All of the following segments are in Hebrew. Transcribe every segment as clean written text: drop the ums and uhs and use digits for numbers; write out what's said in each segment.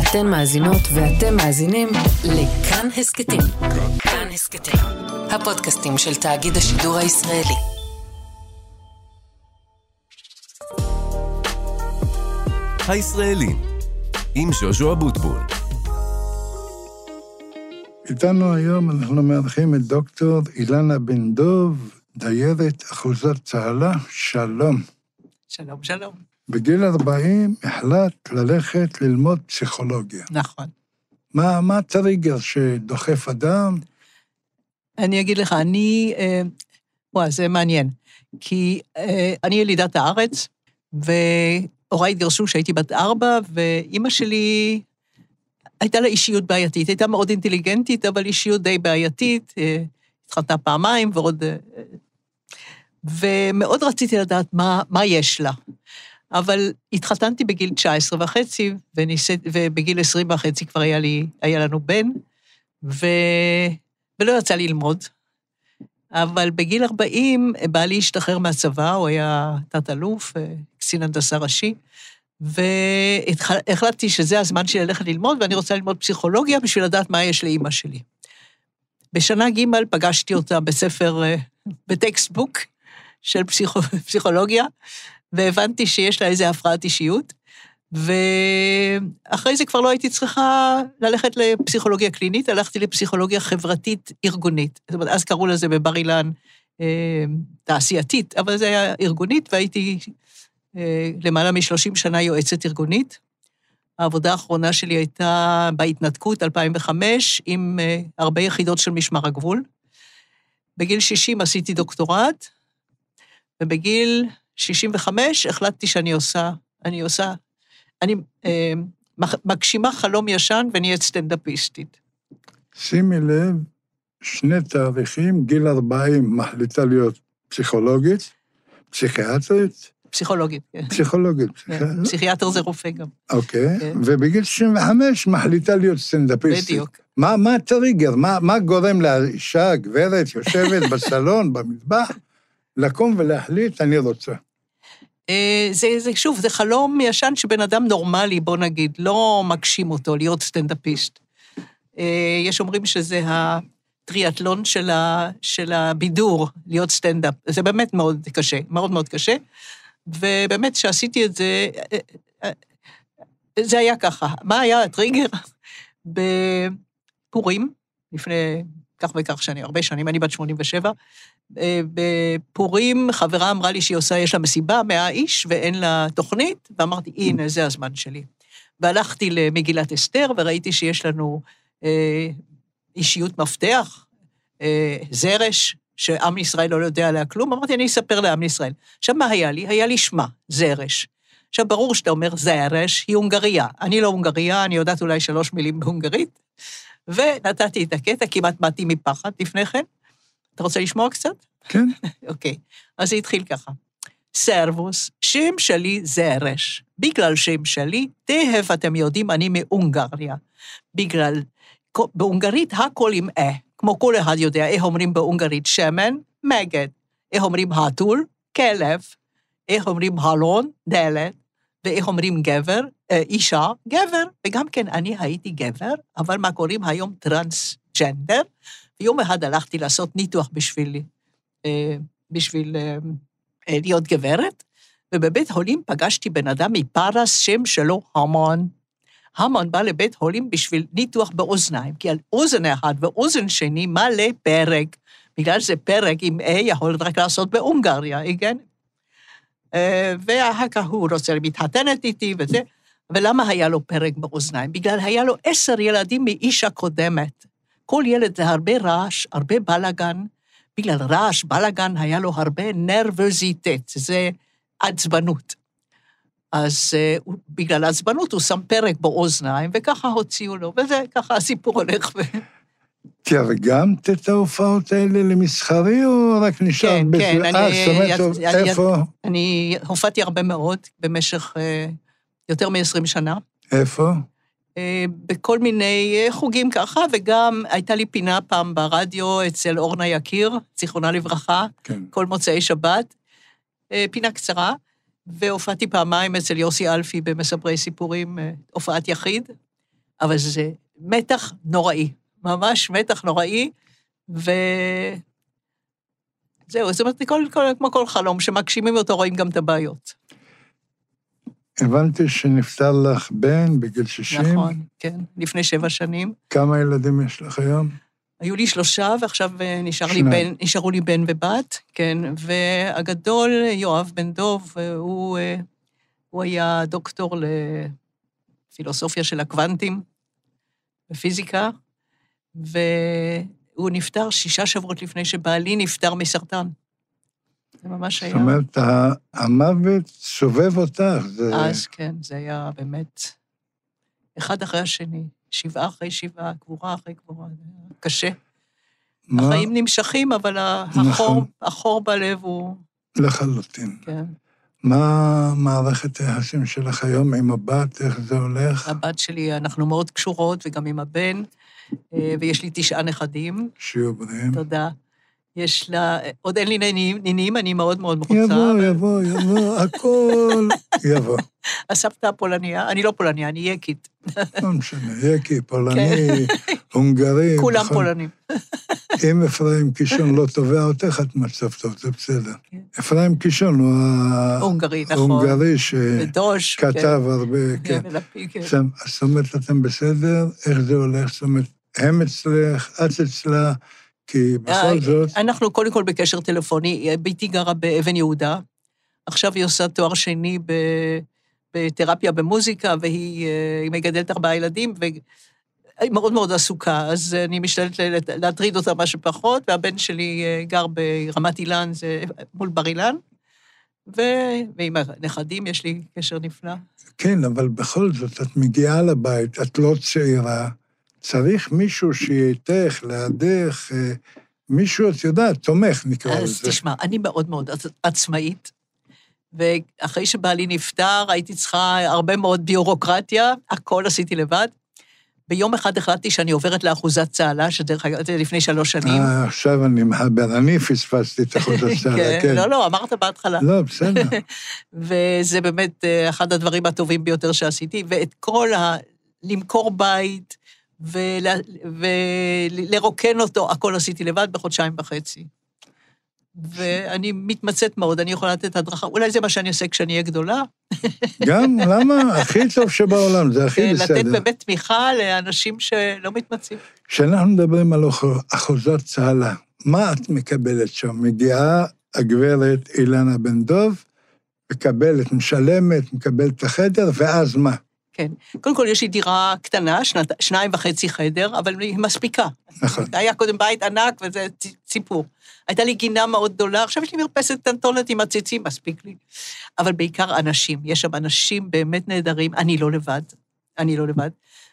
אתן מאזינות ואתם מאזינים לכאן הסקטים. כאן הסקטים, הפודקאסטים של תאגיד השידור הישראלי. הישראלים, עם ז'וז'ו אבוטבול. איתנו היום אנחנו מארחים את דוקטור אילנה בן דוב, דיירת אחוזת צהלה. שלום. שלום, שלום. בגיל 40 החלט ללכת ללמוד פסיכולוגיה. נכון. מה הטריגר שדוחף אדם? אני אגיד לך, זה מעניין, כי אני ילידת הארץ, והוריי התגרשו שהייתי בת 4, ואימא שלי הייתה לה אישיות בעייתית, הייתה מאוד אינטליגנטית, אבל אישיות די בעייתית, התחתנה פעמיים ומאוד רציתי לדעת מה יש לה. אבל התחתנתי בגיל 19 וחצי, ובגיל 20 וחצי כבר היה לנו בן, ולא יצא ללמוד. אבל בגיל 40 בא לי להשתחרר מהצבא, הוא היה תת-אלוף, קצין הנדסה ראשי, והחלטתי שזה הזמן שלי ללכת ללמוד, ואני רוצה ללמוד פסיכולוגיה בשביל לדעת מה יש לאמא שלי. בשנה ג' פגשתי אותה בספר, בטקסטבוק של פסיכולוגיה, והבנתי שיש לה איזו הפרעת אישיות, ואחרי זה כבר לא הייתי צריכה ללכת לפסיכולוגיה קלינית, הלכתי לפסיכולוגיה חברתית ארגונית. זאת אומרת, אז קראו לזה בבר אילן תעשייתית, אבל זה היה ארגונית, והייתי למעלה מ-30 שנה יועצת ארגונית. העבודה האחרונה שלי הייתה בהתנתקות 2005, עם הרבה יחידות של משמר הגבול. בגיל 60 עשיתי דוקטורט, ובגיל 65 החלטתי שאני מגשימה חלום ישן ונהיית סטנדאפיסטית. שימי לב, שני תאריכים, גיל 40 מחליטה להיות פסיכולוגית, פסיכיאטרית. פסיכולוגית, כן. פסיכולוגית. פסיכיאטר זה רופא גם. אוקיי, ובגיל 65 מחליטה להיות סטנדאפיסטית. בדיוק. מה הטריגר? מה גורם לאישה, גברת, יושבת בסלון, במטבח, לקום ולהחליט, אני רוצה. שוב, זה חלום ישן שבן אדם נורמלי, בוא נגיד, לא מגשים אותו להיות סטנדאפיסט. יש אומרים שזה הטריאטלון של הבידור, להיות סטנדאפ. זה באמת מאוד קשה, מאוד מאוד קשה. ובאמת שעשיתי את זה, זה היה ככה. מה היה הטריגר? בפורים, לפני כך וכך שנים, הרבה שנים, אני בת 87, בפורים חברה אמרה לי שהיא עושה, יש לה מסיבה, 100 איש, ואין לה תוכנית, ואמרתי, הנה, זה הזמן שלי. והלכתי למגילת אסתר, וראיתי שיש לנו אישיות מפתח, זרש, שעם ישראל לא יודע עליה כלום, אמרתי, אני אספר לעם ישראל. עכשיו, מה היה לי? היה לי שמה, זרש. עכשיו, ברור שאתה אומר, זרש היא הונגריה. אני לא הונגריה, אני יודעת אולי 3 מילים בהונגרית, ונתתי את הקטע, כמעט מתי מפחד לפני כן. אתה רוצה לשמוע קצת? כן. אוקיי, אז זה התחיל ככה. סרבוס, שם שלי זרש. בגלל שם שלי, תכף אתם יודעים, אני מהונגריה. בגלל, בהונגרית הכל עם כמו כל אחד יודע, איך אומרים בהונגרית שמן, מגד. איך אומרים הטול, כלב. איך אומרים הלון, דלת. ואיך אומרים גבר, אישה, גבר. וגם כן, אני הייתי גבר, אבל מה קוראים היום טרנסג'נדר, ויום אחד הלכתי לעשות ניתוח בשביל להיות גברת, ובבית הולים פגשתי בן אדם מפרס, שם שלו המון. המון בא לבית הולים בשביל ניתוח באוזניים, כי על אוזן אחד ואוזן שני מלא פרק, בגלל זה פרק עם יכול רק לעשות בהונגריה, כן? ואחר כך הוא רוצה להתחתנת איתי וזה, ולמה היה לו פרק באוזניים? בגלל היה לו 10 ילדים מאישה קודמת. כל ילד זה הרבה רעש, הרבה בלגן, בגלל רעש, בלגן, היה לו הרבה נרבוזיטט, זה עצבנות. אז בגלל עצבנות הוא שם פרק באוזניים, וככה הוציאו לו, וזה ככה הסיפור הולך. תרגמת את ההופעות האלה למסחרי, או רק נשאר? כן, איפה? אני הופעתי הרבה מאוד, במשך יותר מ-20 שנה. איפה? בכל מיני חוגים ככה, וגם הייתה לי פינה פעם ברדיו אצל אורנה יקיר, זיכרונה לברכה, כן. כל מוצאי שבת, פינה קצרה, והופעתי פעמיים אצל יוסי אלפי במספרי סיפורים, הופעת יחיד, אבל זה מתח נוראי, ממש מתח נוראי, וזהו, זאת אומרת, כמו כל חלום, שמגשימים אותו, רואים גם את הבעיות. הבנתי שנפטר לך בן בגיל 60. נכון, כן, לפני 7 שנים. כמה ילדים יש לך היום? היו לי 3, ועכשיו נשארו לי בן ובת, כן, והגדול, יואב בן דוב, הוא היה דוקטור לפילוסופיה של הקוונטים, בפיזיקה, והוא נפטר 6 שבועות לפני שבעלי נפטר מסרטן. זה ממש היה... זאת אומרת, המוות סובב אותך. אז כן, זה היה באמת אחד אחרי השני, 7 אחרי 7, גבורה אחרי גבורה, קשה. החיים נמשכים, אבל החור בלב הוא... לחלוטין. כן. מה מערכת היחסים שלך היום עם הבת, איך זה הולך? הבת שלי, אנחנו מאוד קשורות, וגם עם הבן, ויש לי 9 נכדים. שיהיו בריאים. תודה. יש לה, עוד אין לי נינים, אני מאוד מאוד מחוצה. יבוא, הכל יבוא. הסבתא הפולניה, אני לא פולניה, אני יקית. לא משנה, יקי, פולני, הונגרי. כולם פולנים. אם אפרים קישון לא תובע אותך, את מצב טוב, זה בסדר. אפרים קישון הוא ההונגרי שכתב הרבה, כן. זאת אומרת, אתם בסדר, איך זה הולך? זאת אומרת, הם אצלך, את אצלה, כי בכל זאת... אנחנו קודם כל בקשר טלפוני, ביתי גרה באבן יהודה, עכשיו היא עושה תואר שני בתרפיה במוזיקה, והיא מגדלת 4 ילדים, והיא מאוד מאוד עסוקה, אז אני משתדלת להטריד אותה מה שפחות, והבן שלי גר ברמת אילן, זה מול בר אילן, ועם הנכדים יש לי קשר נפלא. כן, אבל בכל זאת, את מגיעה לבית, את לא צעירה, צריך מישהו שיהיה איתך, לידך, מישהו, את יודעת, תומך, נקרא לזה. אז תשמע, אני מאוד מאוד עצמאית, ואחרי שבעלי נפטר, הייתי צריכה הרבה מאוד ביורוקרטיה, הכל עשיתי לבד. ביום אחד החלטתי שאני עוברת לאחוזת צהלה, שדרך אגב, לפני 3 שנים. עכשיו אני מחבר, אני פספסתי את אחוזת צהלה, כן. לא, אמרת בהתחלה. לא, בסדר. וזה באמת אחד הדברים הטובים ביותר שעשיתי, ואת כל למכור בית, ולרוקן אותו, הכל עשיתי לבד ב1.5 חודשים. ואני מתמצאת מאוד, אני יכולה לתת הדרכה, אולי זה מה שאני עושה כשאני אהיה גדולה. גם, למה? הכי טוב שבעולם, זה הכי בסדר. לתת באמת תמיכה לאנשים שלא מתמצאים. כשאנחנו מדברים על אחוזת צהלה, מה את מקבלת שם? מגיעה הגברת אילנה בן דוב, מקבלת, משלמת, מקבלת את החדר, ואז מה? כן. קודם כל, יש לי דירה קטנה, 2.5 חדר, אבל היא מספיקה. נכון. היה קודם בית ענק, וזה ציפור. הייתה לי גינה מאוד גדולה, עכשיו יש לי מרפסת קטנטונת עם הציצים, מספיק לי. אבל בעיקר אנשים, יש שם אנשים באמת נהדרים, אני לא לבד.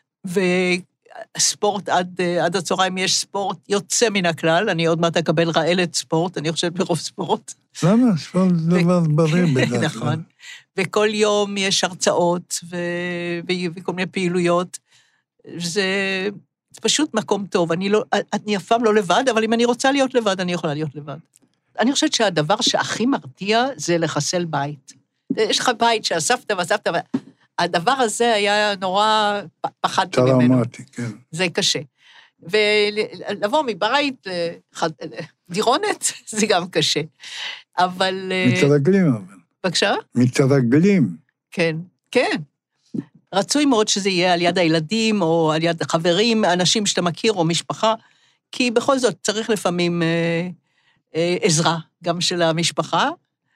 וספורט עד הצהריים יש ספורט יוצא מן הכלל, אני עוד מעט אקבל רעלת ספורט, אני חושבת ברוב ספורט. למה? ספורט זה דבר בריא בדרך. נכון. וכל יום יש הרצאות וכל מיני פעילויות. זה פשוט מקום טוב. אני אף פעם לא לבד, אבל אם אני רוצה להיות לבד, אני יכולה להיות לבד. אני חושבת שהדבר שהכי מרתיע זה לחסל בית. יש לך בית שהסבתא והסבתא, הדבר הזה היה נורא, פחדתי ממנו. טראומטי, כן. זה קשה. ולבוא מבית דירונת, זה גם קשה. אבל... מתרגלים אבל. בבקשה? מתרגלים. כן, כן. רצוי מאוד שזה יהיה על יד הילדים, או על יד חברים, אנשים שאתה מכיר, או משפחה, כי בכל זאת צריך לפעמים עזרה, גם של המשפחה,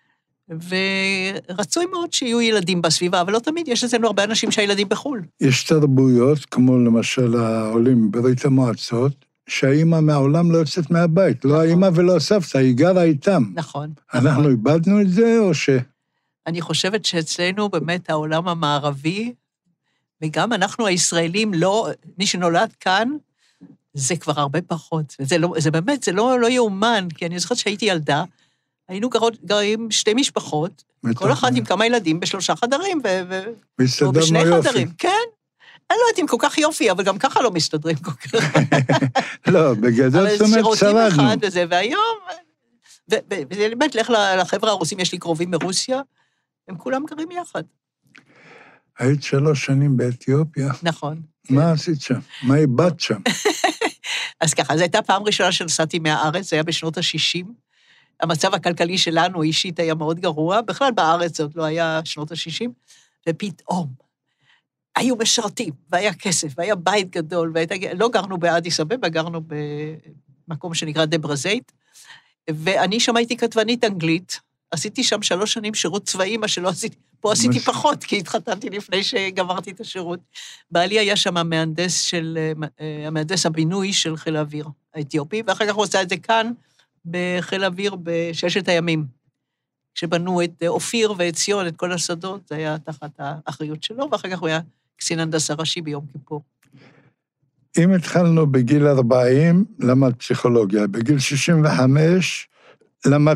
ורצוי מאוד שיהיו ילדים בסביבה, אבל לא תמיד, יש אצלנו הרבה אנשים שהילדים בחול. יש תרבויות, כמו למשל העולים ברית המועצות, שהאימא מהעולם לא יוצאת מהבית, לא האימא ולא הסבתא, היא גרה איתם. נכון. אנחנו איבדנו את זה, או ש... אני חושבת שאצלנו באמת העולם המערבי, וגם אנחנו הישראלים, לא, מי שנולד כאן, זה כבר הרבה פחות. זה באמת, זה לא יאומן, כי אני זוכרת שהייתי ילדה, היינו גרים 2 משפחות, כל אחת עם כמה ילדים ב3 חדרים, או ב2 חדרים. כן. אני לא יודעת אם כל כך יופי, אבל גם ככה לא מסתדרים כל כך. לא, בגדול זאת אומרת שרדנו. אבל שירותים אחד וזה, והיום, ובאמת, לך לחבר'ה הרוסים, יש לי קרובים מרוסיה, הם כולם גרים יחד. היית 3 שנים באתיופיה. נכון. מה עשית שם? מה איבדת שם? אז ככה, זו הייתה פעם ראשונה שנסעתי מהארץ, זה היה בשנות ה-60. המצב הכלכלי שלנו אישית היה מאוד גרוע, בכלל בארץ עוד לא היה שנות ה-60, ופתאום היו משרתים, והיה כסף, והיה בית גדול, לא גרנו באדיס אבבה, גרנו במקום שנקרא דברזייט, ואני שם הייתי כתבנית אנגלית, עשיתי שם 3 שנים שירות צבאי, מה שלא עשיתי, פה עשיתי פחות, כי התחתנתי לפני שגמרתי את השירות. בעלי היה שם המהנדס הבינוי של חיל האוויר האתיופי, ואחר כך הוא עשה את זה כאן, בחיל האוויר ב6 הימים, כשבנו את אופיר ואת ציון, את כל השדות, זה היה תחת האחריות שלו, ואחר כך הוא היה קצין הנדסה ראשי ביום כיפור. אם התחלנו בגיל 40, למד פסיכולוגיה, בגיל 65, למד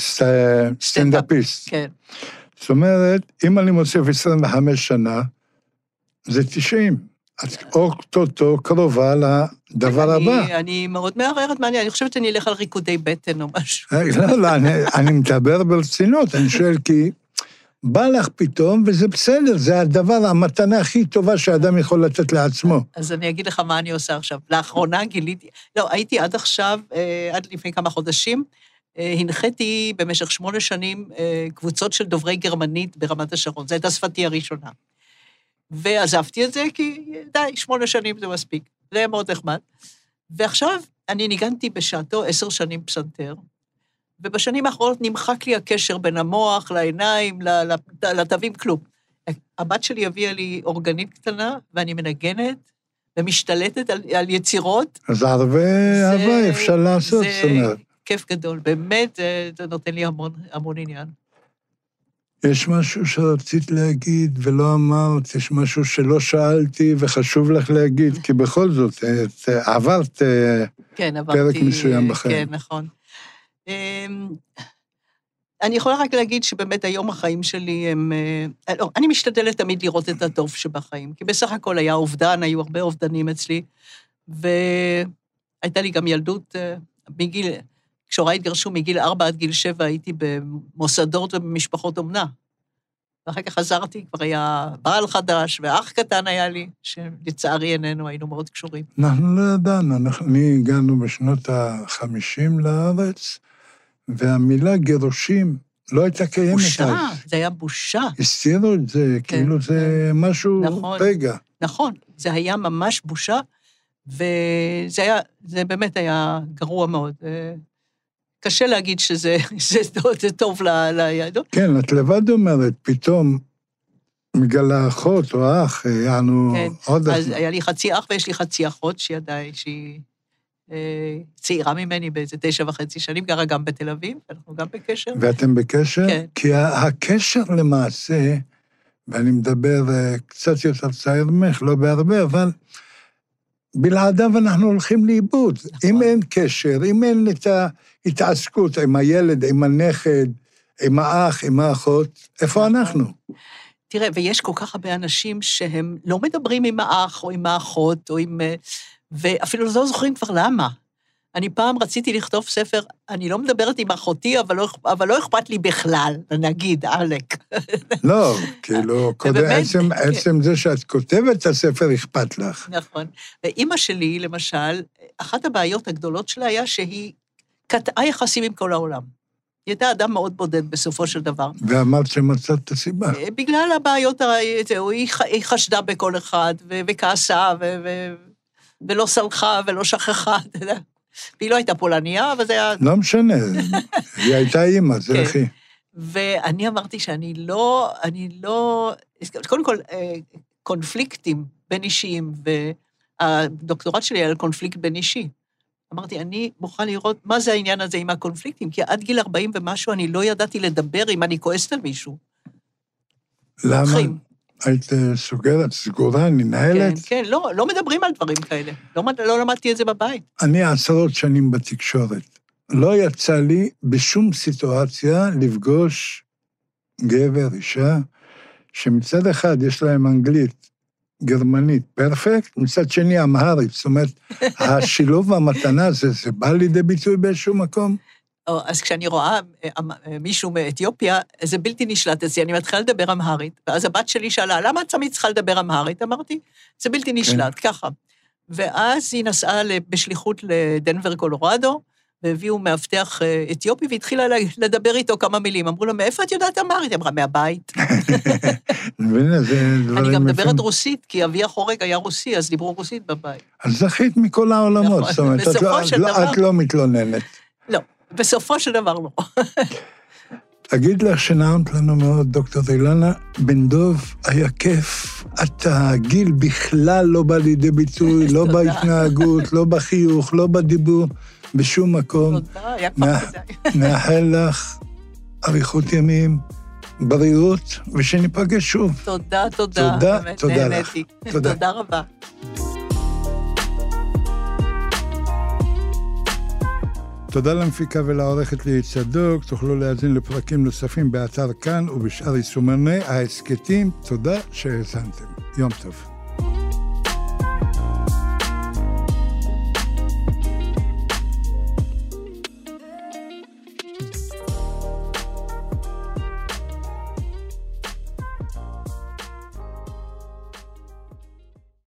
סטנדאפיסט. כן. זאת אומרת, אם אני מוסיף 25 שנה, זה 90. את אוטוטו קרובה לדבר הבא. אני מאוד מערערת מעניין, אני חושבת שאני אלך על ריקודי בטן או משהו. לא, אני מדבר ברצינות, אני שואל כי בא לך פתאום, וזה בסדר, זה הדבר, המתנה הכי טובה שאדם יכול לתת לעצמו. אז אני אגיד לך מה אני עושה עכשיו. לאחרונה גיליתי, לא, הייתי עד עכשיו, עד לפני כמה חודשים, הנחיתי במשך 8 שנים קבוצות של דוברי גרמנית ברמת השרון, זו הייתה שפתי הראשונה. ועזבתי את זה כי די, 8 שנים זה מספיק, זה היה מאוד נחמד. ועכשיו אני ניגנתי בשעתו 10 שנים פסנתר, ובשנים האחרונות נמחק לי הקשר בין המוח לעיניים, לתווים, כלום. הבת שלי הביאה לי אורגנית קטנה, ואני מנגנת ומשתלטת על יצירות. אז הרבה אהבה אפשר לעשות, זאת אומרת. זה כיף גדול, באמת זה נותן לי המון עניין. יש משהו שרצית להגיד ולא אמרת, יש משהו שלא שאלתי וחשוב לך להגיד, כי בכל זאת, עברת פרק מסוים בחיים. כן, נכון. אני יכולה רק להגיד שבאמת היום החיים שלי הם... לא, אני משתדלת תמיד לראות את הטוב שבחיים, כי בסך הכל היה אובדן, היו הרבה אובדנים אצלי, והייתה לי גם ילדות מגיל... כשהוריי התגרשו מגיל 4 עד גיל 7, הייתי במוסדות ובמשפחות אומנה. ואחר כך חזרתי, כבר היה בעל חדש, ואח קטן היה לי, שלצערי איננו, היינו מאוד קשורים. אנחנו לא ידענו, אני הגענו בשנות ה-50 לארץ, והמילה גירושים לא הייתה קיימת. בושה, זה היה בושה. הסתירו את זה, כאילו זה משהו רגע. נכון, זה היה ממש בושה, וזה באמת היה גרוע מאוד. קשה להגיד שזה טוב ליהדות. כן, את לבד אומרת, פתאום מגלה אחות או אח, יענו עוד אח. אז היה לי חצי אח ויש לי חצי אחות שהיא צעירה ממני באיזה 9.5 שנים, גרה גם בתל אביב, אנחנו גם בקשר. ואתם בקשר? כן. כי הקשר למעשה, ואני מדבר קצת יותר צעיר ממך, לא בהרבה, אבל בלעדיו אנחנו הולכים לאיבוד. נכון. אם אין קשר, אם אין את ההתעסקות עם הילד, עם הנכד, עם האח, עם האחות, איפה נכון. אנחנו? תראה, ויש כל כך הרבה אנשים שהם לא מדברים עם האח או עם האחות, או עם... ואפילו לא זוכרים כבר למה. אני פעם רציתי לכתוב ספר, אני לא מדברת עם אחותי, אבל לא אכפת לי בכלל, נגיד, אלק. לא, כאילו, עצם זה שאת כותבת את הספר, אכפת לך. נכון. ואמא שלי, למשל, אחת הבעיות הגדולות שלה היה שהיא קטעה יחסים עם כל העולם. היא הייתה אדם מאוד בודד בסופו של דבר. ואמרת שמצאת את הסיבה. בגלל הבעיות, היא חשדה בכל אחד, וכעסה, ולא סלחה, ולא שכחה, אתה יודע. והיא לא הייתה פולניה, אבל זה היה... לא משנה, היא הייתה אימא, זה הכי. ואני אמרתי שאני לא... קודם כל, קונפליקטים בין אישיים, והדוקטורט שלי היה על קונפליקט בין אישי. אמרתי, אני מוכן לראות מה זה העניין הזה עם הקונפליקטים, כי עד גיל 40 ומשהו אני לא ידעתי לדבר אם אני כועסת על מישהו. למה? היית סגורה, ננהלת? כן, לא מדברים על דברים כאלה. לא למדתי את זה בבית. אני 10 שנים בתקשורת. לא יצא לי בשום סיטואציה לפגוש גבר, אישה, שמצד אחד יש להם אנגלית, גרמנית, פרפקט, מצד שני אמהרית. זאת אומרת, השילוב והמתנה הזה, זה בא לידי ביטוי באיזשהו מקום? אז כשאני רואה מישהו מאתיופיה, זה בלתי נשלט אצלי, אני מתחילה לדבר אמהרית, ואז הבת שלי שאלה, למה את תמיד צריכה לדבר אמהרית? אמרתי, זה בלתי נשלט, ככה. ואז היא נסעה בשליחות לדנבר, קולורדו, והביאו מאבטח אתיופי, והתחילה לדבר איתו כמה מילים. אמרו לו, מאיפה את יודעת אמהרית? אמרה, מהבית. אני גם מדברת רוסית, כי אבי החורג היה רוסי, אז דיברו רוסית בבית. אז זכית מכל העולמות, זאת אומרת, את לא מתלוננת. לא, בסופו של דבר לא. אגיד לך שנעמת לנו מאוד, דוקטור אילנה, בן דוב היה כיף, הגיל בכלל לא בא לידי ביטוי, לא בהתנהגות, לא בחיוך, לא בדיבור, בשום מקום. תודה, היה כבר כדאי. מאחל לך אריכות ימים, בריאות, ושניפגש שוב. תודה. תודה לך. תודה רבה. תודה למפיקה ולעורכת ליהי צדוק, תוכלו להאזין לפרקים נוספים באתר כאן ובשאר יישומני ההסכתים. תודה שהאזנתם. יום טוב.